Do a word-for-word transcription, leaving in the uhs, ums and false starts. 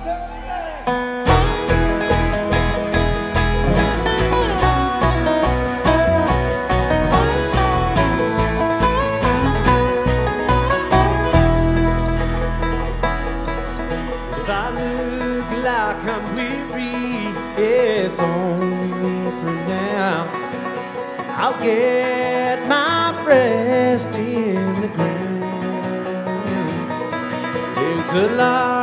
If I look like I'm weary, it's only for now. I'll get my rest in the ground. There's a lot